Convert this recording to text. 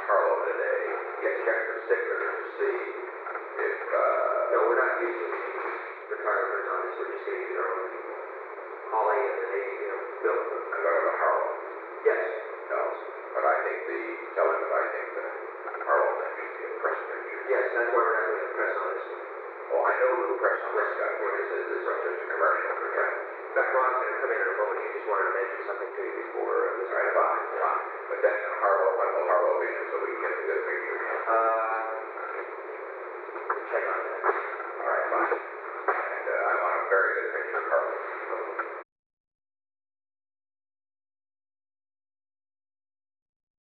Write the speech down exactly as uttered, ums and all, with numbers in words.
Harlow today. Get check the sticker to see if, uh, No, we're not using retirees on this, we're just gonna use our own people. Holly and then, you know, Bill. I'm going to Harlow. Yes. No, but I think the, tell him that I think the Harlow thing should be a press picture. Yes, that's why we're having a press on this one. Oh, I know who the press on this guy, what is it, it's just a commercial for him. But Ron's gonna come in in a moment, he just wanted to mention something to you before